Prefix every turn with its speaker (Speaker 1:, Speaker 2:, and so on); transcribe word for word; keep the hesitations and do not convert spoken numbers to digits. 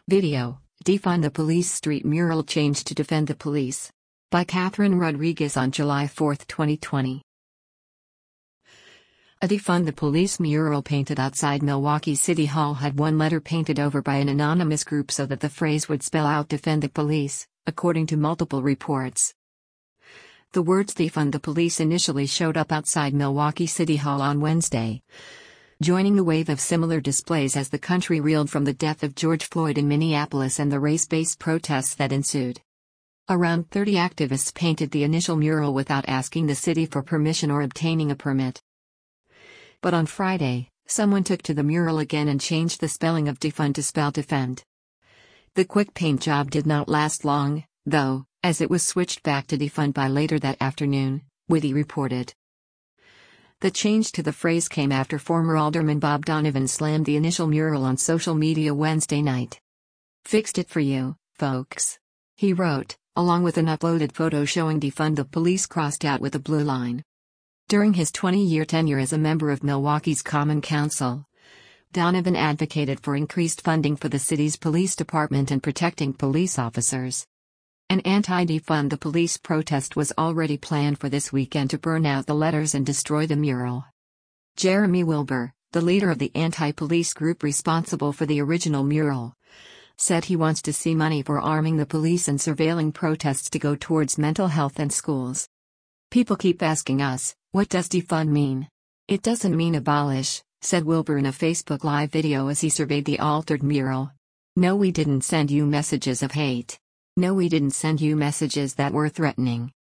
Speaker 1: Video, Defund the Police street mural changed to Defend the Police. By Catherine Rodriguez on July fourth, twenty twenty. A Defund the Police mural painted outside Milwaukee City Hall had one letter painted over by an anonymous group so that the phrase would spell out Defend the Police, according to multiple reports. The words Defund the Police initially showed up outside Milwaukee City Hall on Wednesday, joining the wave of similar displays as the country reeled from the death of George Floyd in Minneapolis and the race-based protests that ensued. Around thirty activists painted the initial mural without asking the city for permission or obtaining a permit. But on Friday, someone took to the mural again and changed the spelling of defund to spell defend. The quick paint job did not last long, though, as it was switched back to defund by later that afternoon, Witty reported. The change to the phrase came after former Alderman Bob Donovan slammed the initial mural on social media Wednesday night. "Fixed it for you, folks," he wrote, along with an uploaded photo showing Defund the Police crossed out with a blue line. During his twenty-year tenure as a member of Milwaukee's Common Council, Donovan advocated for increased funding for the city's police department and protecting police officers. An anti-Defund the Police protest was already planned for this weekend to burn out the letters and destroy the mural. Jeremy Wilbur, the leader of the anti-police group responsible for the original mural, said he wants to see money for arming the police and surveilling protests to go towards mental health and schools. "People keep asking us, what does defund mean? It doesn't mean abolish," said Wilbur in a Facebook Live video as he surveyed the altered mural. "No, we didn't send you messages of hate. No, we didn't send you messages that were threatening.